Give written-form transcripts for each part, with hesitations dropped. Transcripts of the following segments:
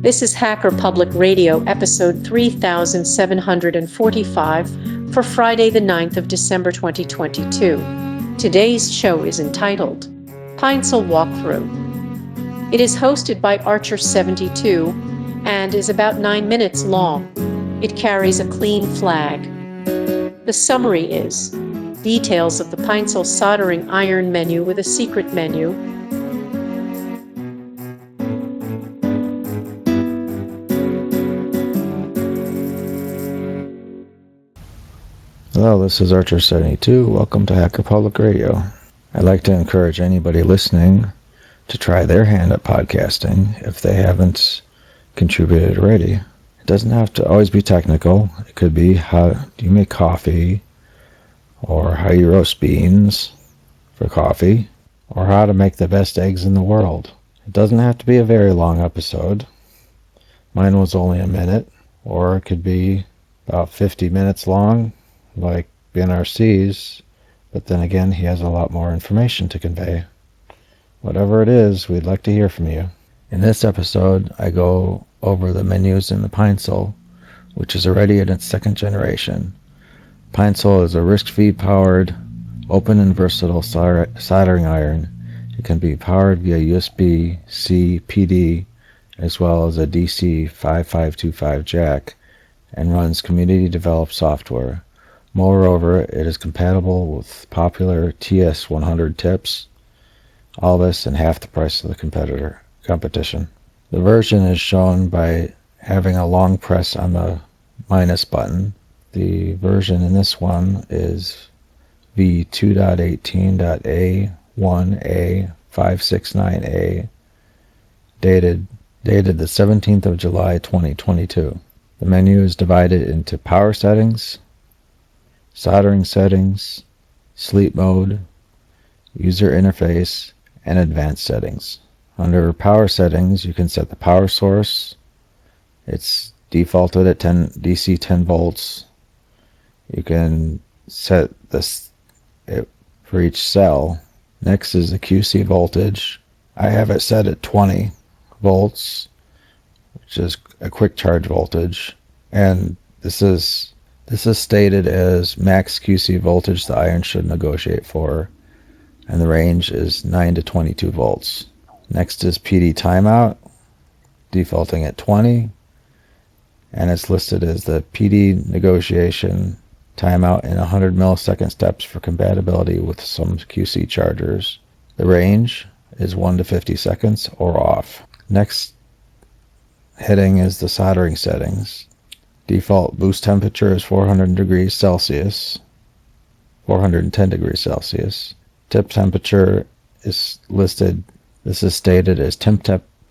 This is Hacker Public Radio, episode 3745 for Friday, the 9th of December 2022. Today's show is entitled Pine-Sol Walkthrough. It is hosted by Archer72 and is about 9 minutes long. It carries a clean flag. The summary is details of the Pine-Sol soldering iron menu with a secret menu. Hello, this is Archer72. Welcome to Hacker Public Radio. I'd like to encourage anybody listening to try their hand at podcasting if they haven't contributed already. It doesn't have to always be technical. It could be how do you make coffee, or how you roast beans for coffee, or how to make the best eggs in the world. It doesn't have to be a very long episode. Mine was only a minute, or it could be about 50 minutes long, like BNRC's, but then again, he has a lot more information to convey. Whatever it is, we'd like to hear from you. In this episode, I go over the menus in the Pine-Sol, which is already in its second generation. Pine-Sol is a RISC-V powered, open and versatile soldering iron. It can be powered via USB-C PD, as well as a DC 5525 jack, and runs community-developed software. Moreover, it is compatible with popular TS100 tips, all this and half the price of the competition. The version is shown by having a long press on the minus button. The version in this one is V2.18.A1A569A, dated the 17th of July 2022. The menu is divided into power settings, soldering settings, sleep mode, user interface, and advanced settings. Under power settings, you can set the power source. It's defaulted at DC 10 volts. You can set this for each cell. Next is the QC voltage. I have it set at 20 volts, which is a quick charge voltage, and this is stated as max QC voltage the iron should negotiate for, and the range is 9 to 22 volts. Next is PD timeout, defaulting at 20, and it's listed as the PD negotiation timeout in 100 millisecond steps for compatibility with some QC chargers. The range is 1 to 50 seconds or off. Next heading is the soldering settings. Default boost temperature is 410 degrees Celsius. Tip temperature is listed. This is stated as tip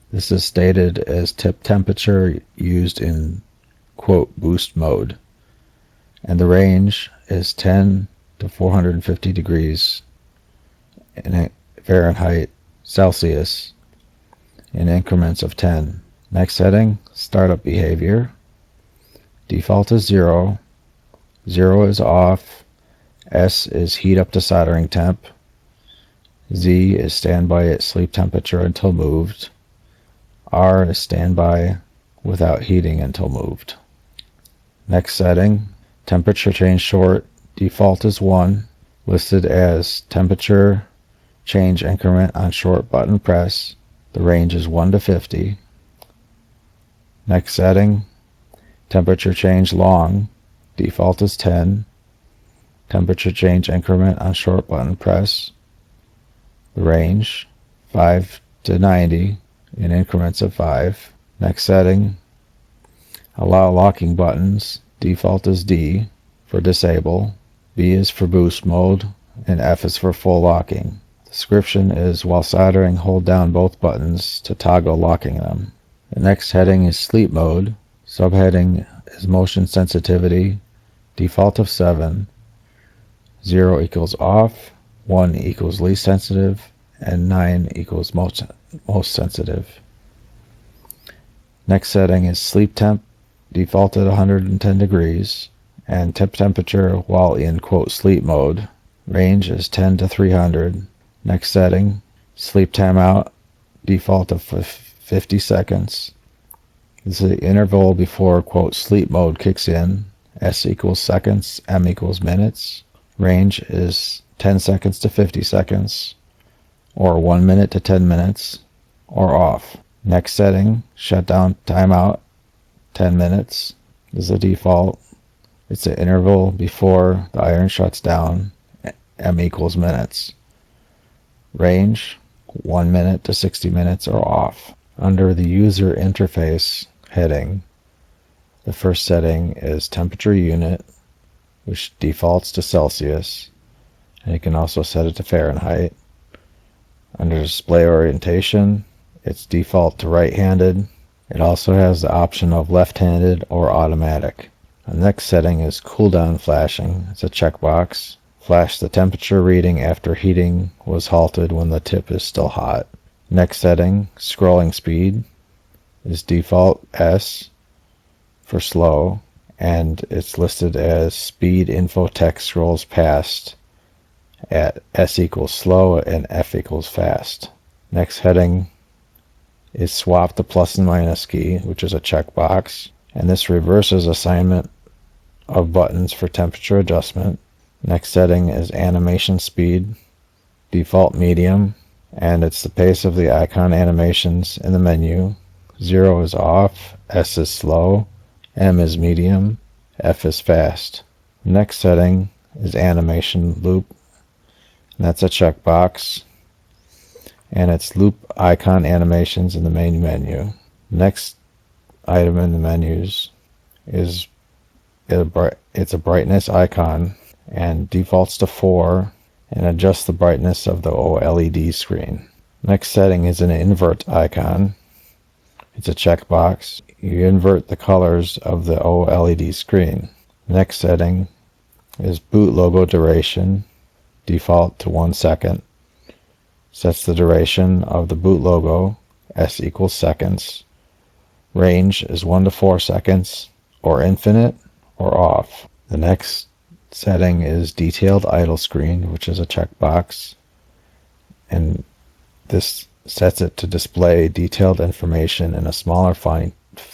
temperature used in quote boost mode. And the range is 10 to 450 degrees in Fahrenheit Celsius in increments of 10. Next setting, startup behavior. Default is 0. 0 is off. S is heat up to soldering temp. Z is standby at sleep temperature until moved. R is standby without heating until moved. Next setting, temperature change short. Default is 1. Listed as temperature change increment on short button press. The range is 1 to 50. Next setting, temperature change long. Default is 10. Temperature change increment on short button press. The range 5 to 90 in increments of 5. Next setting, allow locking buttons. Default is D for disable. B is for boost mode, and F is for full locking. Description is while soldering, hold down both buttons to toggle locking them. The next heading is sleep mode. Subheading is motion sensitivity. Default of 7. 0 equals off. 1 equals least sensitive. And 9 equals most sensitive. Next setting is sleep temp. Default at 110 degrees. And tip temperature while in quote sleep mode. Range is 10 to 300. Next setting, sleep timeout, default of 50 seconds. This is the interval before, quote, sleep mode kicks in. S equals seconds, M equals minutes. Range is 10 seconds to 50 seconds, or 1 minute to 10 minutes, or off. Next setting, shutdown timeout, 10 minutes. This is the default. It's the interval before the iron shuts down, M equals minutes. Range, 1 minute to 60 minutes, or off. Under the user interface heading, the first setting is temperature unit, which defaults to Celsius, and you can also set it to Fahrenheit. Under display orientation, it's default to right-handed. It also has the option of left-handed or automatic. The next setting is cooldown flashing. It's a checkbox. Flash the temperature reading after heating was halted when the tip is still hot. Next setting, scrolling speed, is default S for slow, and it's listed as speed info text scrolls past at S equals slow and F equals fast. Next heading is swap the plus and minus key, which is a checkbox, and this reverses assignment of buttons for temperature adjustment. Next setting is animation speed, default medium, and it's the pace of the icon animations in the menu. 0 is off, S is slow, M is medium, F is fast. Next setting is animation loop, and that's a checkbox, and it's loop icon animations in the main menu. Next item in the menus is it's a brightness icon, and defaults to 4 and adjusts the brightness of the OLED screen. Next setting is an invert icon. It's a checkbox. You invert the colors of the OLED screen. Next setting is boot logo duration, default to 1 second. Sets the duration of the boot logo, S equals seconds. Range is 1 to 4 seconds, or infinite, or off. The next setting is detailed idle screen, which is a checkbox, and this sets it to display detailed information in a smaller font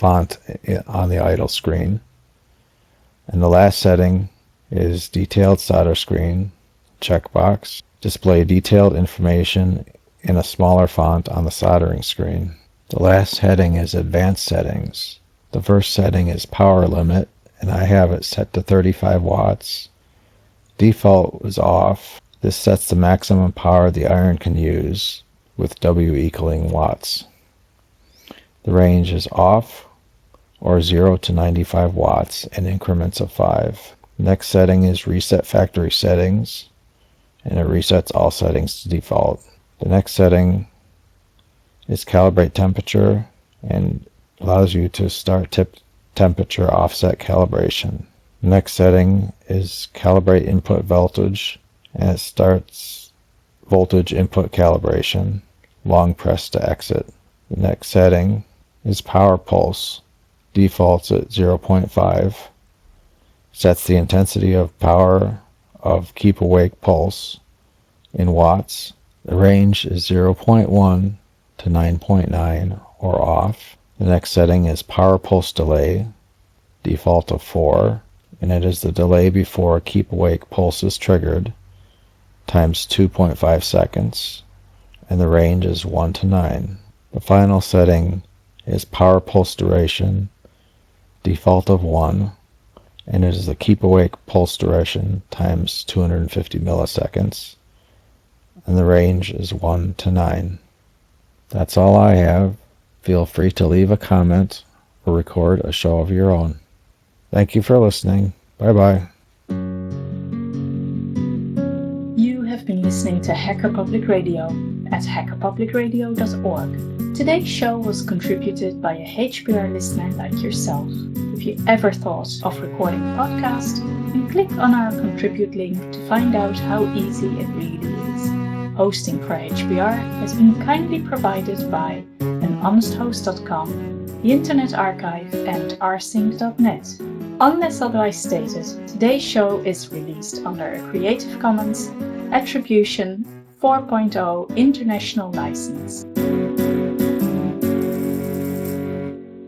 on the idle screen. And the last setting is detailed solder screen, checkbox, display detailed information in a smaller font on the soldering screen. The last heading is advanced settings. The first setting is power limit, and I have it set to 35 watts. Default is off. This sets the maximum power the iron can use, with W equaling watts. The range is off, or 0 to 95 watts in increments of 5. Next setting is reset factory settings, and it resets all settings to default. The next setting is calibrate temperature, and allows you to start temperature offset calibration. Next setting is calibrate input voltage, and it starts voltage input calibration. Long press to exit. The next setting is power pulse, defaults at 0.5, sets the intensity of power of keep awake pulse in watts. The range is 0.1 to 9.9 or off. The next setting is power pulse delay, default of 4, and it is the delay before keep awake pulse is triggered, times 2.5 seconds, and the range is 1 to 9. The final setting is power pulse duration, default of 1, and it is the keep awake pulse duration times 250 milliseconds, and the range is 1 to 9. That's all I have. Feel free to leave a comment or record a show of your own. Thank you for listening. Bye-bye. You have been listening to Hacker Public Radio at hackerpublicradio.org. Today's show was contributed by a HPR listener like yourself. If you ever thought of recording a podcast, then click on our contribute link to find out how easy it really is. Hosting for HPR has been kindly provided by anhonesthost.com, the Internet Archive, and rsync.net. Unless otherwise stated, today's show is released under a Creative Commons Attribution 4.0 International License.